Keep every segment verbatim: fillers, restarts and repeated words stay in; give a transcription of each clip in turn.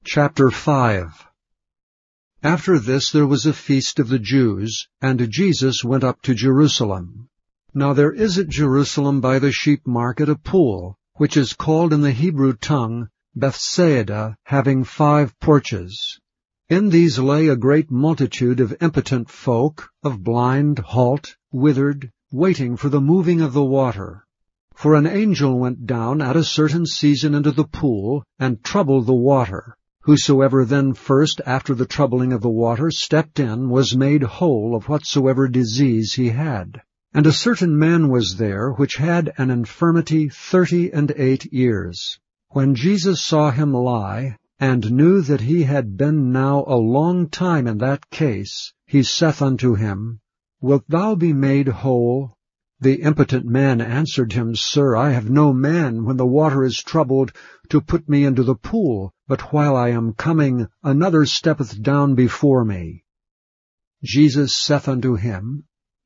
Chapter five. After this there was a feast of the Jews, and Jesus went up to Jerusalem. Now there is at Jerusalem by the sheep market a pool, which is called in the Hebrew tongue Bethsaida, having five porches. In these lay a great multitude of impotent folk, of blind, halt, withered, waiting for the moving of the water. For an angel went down at a certain season into the pool, and troubled the water. Whosoever then first, after the troubling of the water, stepped in, was made whole of whatsoever disease he had. And a certain man was there, which had an infirmity thirty and eight years. When Jesus saw him lie, and knew that he had been now a long time in that case, he saith unto him, Wilt thou be made whole? The impotent man answered him, Sir, I have no man, when the water is troubled, to put me into the pool, but while I am coming, another steppeth down before me. Jesus saith unto him,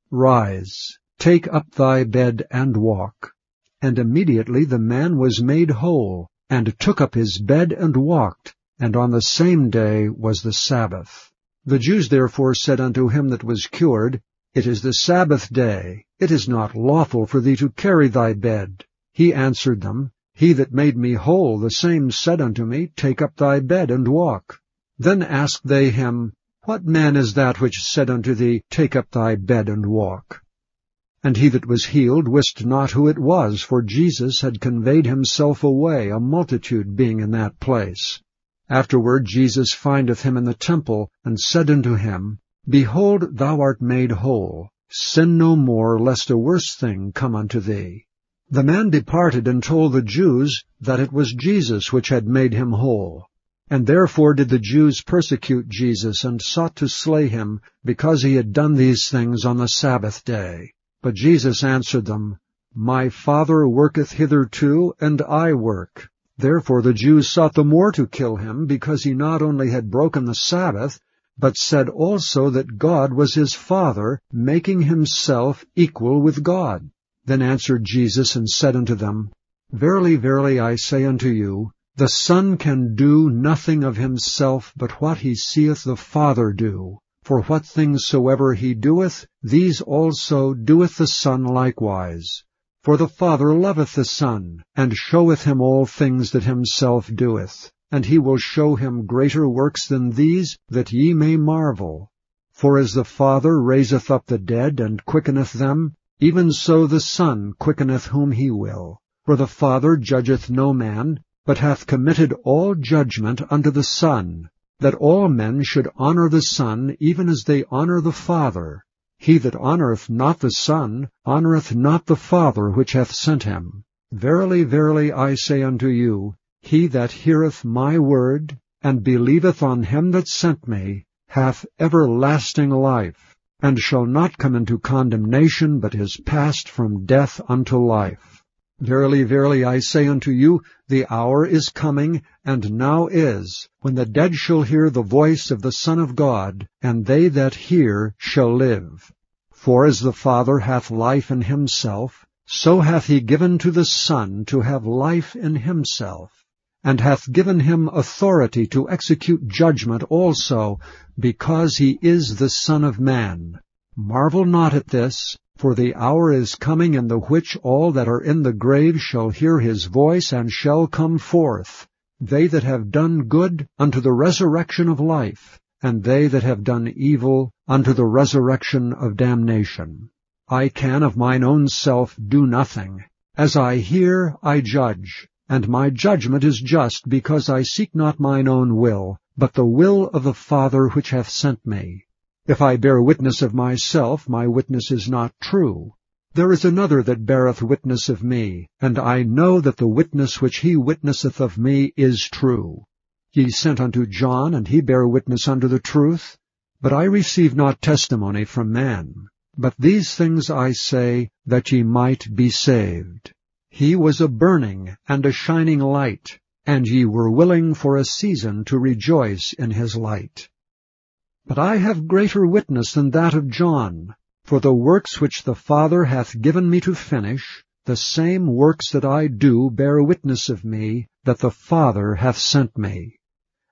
Rise, take up thy bed, and walk. And immediately the man was made whole, and took up his bed, and walked. And on the same day was the Sabbath. The Jews therefore said unto him that was cured, It is the Sabbath day. It is not lawful for thee to carry thy bed. He answered them, He that made me whole, the same said unto me, Take up thy bed, and walk. Then asked they him, What man is that which said unto thee, Take up thy bed, and walk? And he that was healed wist not who it was, for Jesus had conveyed himself away, a multitude being in that place. Afterward Jesus findeth him in the temple, and said unto him, Behold, thou art made whole. Sin no more, lest a worse thing come unto thee. The man departed and told the Jews that it was Jesus which had made him whole. And therefore did the Jews persecute Jesus, and sought to slay him, because he had done these things on the Sabbath day. But Jesus answered them, My Father worketh hitherto, and I work. Therefore the Jews sought the more to kill him, because he not only had broken the Sabbath, but said also that God was his Father, making himself equal with God. Then answered Jesus and said unto them, Verily, verily, I say unto you, the Son can do nothing of himself but what he seeth the Father do. For what things soever he doeth, these also doeth the Son likewise. For the Father loveth the Son, and showeth him all things that himself doeth. And he will show him greater works than these, that ye may marvel. For as the Father raiseth up the dead, and quickeneth them, even so the Son quickeneth whom he will. For the Father judgeth no man, but hath committed all judgment unto the Son, that all men should honor the Son, even as they honor the Father. He that honoureth not the Son honoureth not the Father which hath sent him. Verily, verily, I say unto you, He that heareth my word, and believeth on him that sent me, hath everlasting life, and shall not come into condemnation, but is passed from death unto life. Verily, verily, I say unto you, the hour is coming, and now is, when the dead shall hear the voice of the Son of God, and they that hear shall live. For as the Father hath life in himself, so hath he given to the Son to have life in himself, and hath given him authority to execute judgment also, because he is the Son of Man. Marvel not at this, for the hour is coming in the which all that are in the grave shall hear his voice, and shall come forth, they that have done good unto the resurrection of life, and they that have done evil unto the resurrection of damnation. I can of mine own self do nothing. As I hear, I judge. And my judgment is just, because I seek not mine own will, but the will of the Father which hath sent me. If I bear witness of myself, my witness is not true. There is another that beareth witness of me, and I know that the witness which he witnesseth of me is true. Ye sent unto John, and he bare witness unto the truth. But I receive not testimony from man. But these things I say, that ye might be saved. He was a burning and a shining light, and ye were willing for a season to rejoice in his light. But I have greater witness than that of John, for the works which the Father hath given me to finish, the same works that I do bear witness of me, that the Father hath sent me.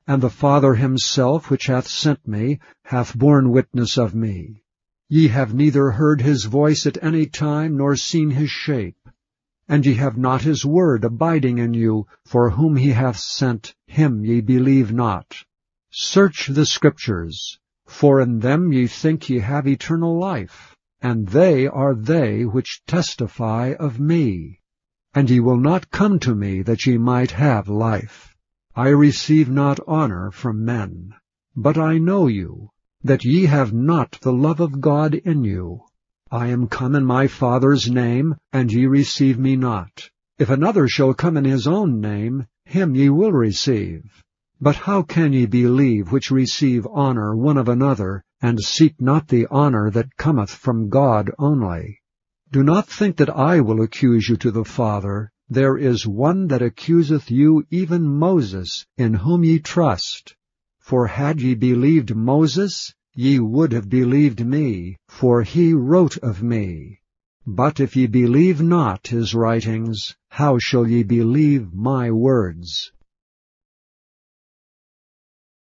and the Father himself which hath sent me hath borne witness of me. Ye have neither heard his voice at any time, nor seen his shape. And ye have not his word abiding in you, for whom he hath sent, him ye believe not. Search the Scriptures, for in them ye think ye have eternal life, and they are they which testify of me. And ye will not come to me that ye might have life. I receive not honor from men. But I know you, that ye have not the love of God in you. I am come in my Father's name, and ye receive me not. If another shall come in his own name, him ye will receive. But how can ye believe which receive honor one of another, and seek not the honor that cometh from God only? Do not think that I will accuse you to the Father. There is one that accuseth you, even Moses, in whom ye trust. For had ye believed Moses, ye would have believed me, for he wrote of me. But if ye believe not his writings, how shall ye believe my words?